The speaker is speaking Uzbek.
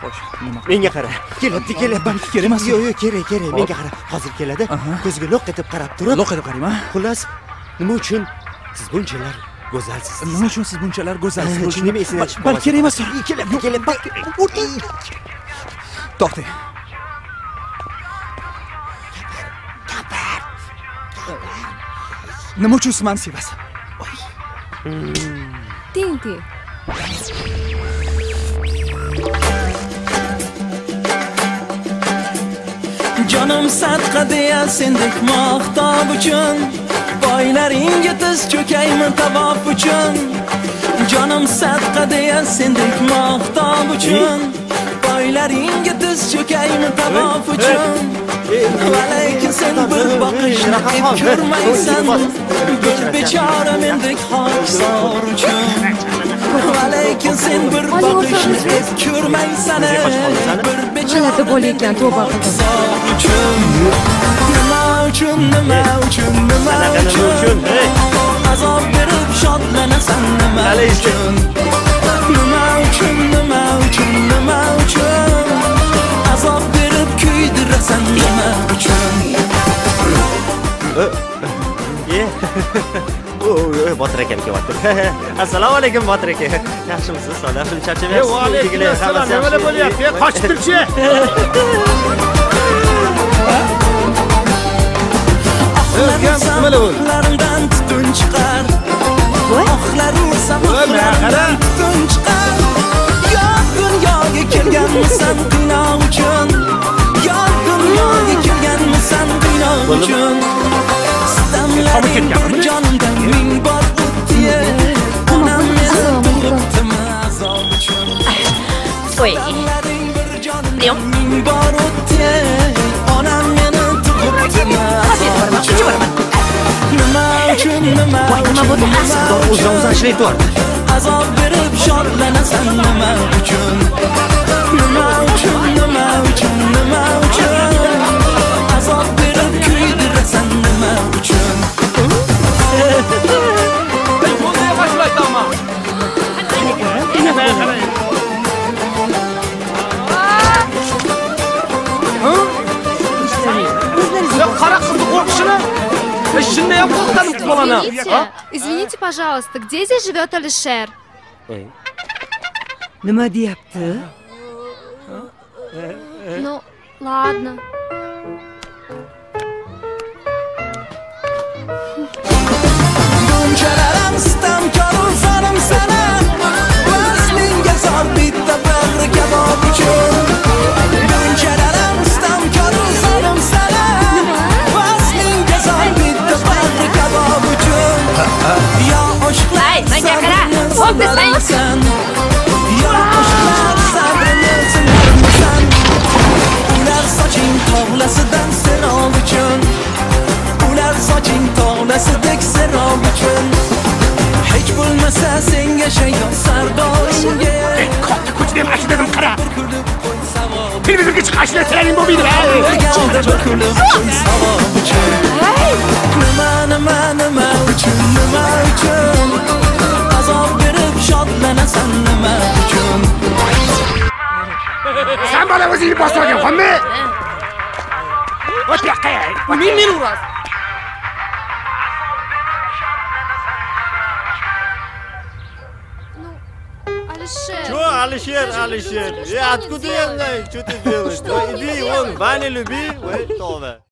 Menga qara. Kelyapti. Balki kerak emas. Yo'q, kerak. Menga qara. Hozir keladi. Ko'ziga loq etib qarab turib. Loq etib qarayman. Xullas, nima uchun siz bunchalar go'zalsiz? Nima uchun siz bunchalar go'zalsiz? Shuni men esingdan chiqib balki kerak emas. Kelyapti. To'xtang. Nima uchun siz meni sevasiz? Tinti. Canım sadqa deya sendek maqtab uchun, boylaringga tiz cho'kaymi tavof uchun. Canım sadqa deya sendek maqtab uchun, boylaringga tiz cho'kaymi tavof uchun. Lekin sen bir boqishni ep ko'rmaysan, bir bechora mendek xokisor uchun. Lekin sen bir boqishni ep ko'rmaysan, bir bechora bo'layotgan tavba qildim. Nima uchun azob berib shodlanasan nima uchun? Nima uchun azob berib kuydirasan nima uchun? Botir akam kelyapti. Assalomu alaykum Botir aka. Yaxshimisiz? Solihim charchamayapsiz? Va alaykum assalom. Nima bo'lyapti? Qochib turchi. Oxlarimdan tutun chiqar. Oxlarim samoqlardan tutun chiqar. Yo'q dunyoga kelganmisan bino uchun. Yo'q dunyoga kelganmisan bino uchun. Sitamlaring bir jonimdan ming bor o'tdi. Onam meni tug'ibdimi azob uchun. Qo'y. Ming bor o'tdi. Onam meni tug'ibdimi azob uchun. Nima uchun o'zdan ishlayapti. azob berib shodlanasan nima uchun? Nima uchun azob berib kuydirasan nima uchun? Bunday boshlaydi ama. Qara qizni qo'rqishini. Shunday ham qo'rqdim bolani. Извините, пожалуйста, где здесь живет Алишер? Nima deyapti? Ну, ладно. Bunchalaram sitamkoru zolim sana, vaslingga zor bitta bag'ri kabob uchun. Bunchalaram sitamkoru zolim sana, vaslingga zor bitta bag'ri kabob uchun. Yo oshlar, menga qara. O'qisang. Yo oshlar, sabrini sindirmasan. Ular soching tog'lasidan serob uchun. Ular soching tog'lasidek serob uchun. Hech bo'lmasa senga shaydo sardoringga. Katta ko'chada ham ashuladim qara. Televizorga chiqib ashulatsalaring bo'lmaydi. Nima uchun azob berib shodlanasan nima uchun? Sen bola o'zingni bosib olgan, xonmi? O't yoqqa. Men urasiz. Алишер. Чё, Алишер? Откуда я знаю, что ты делаешь? Иди вон, Ваня люби, ой, Това.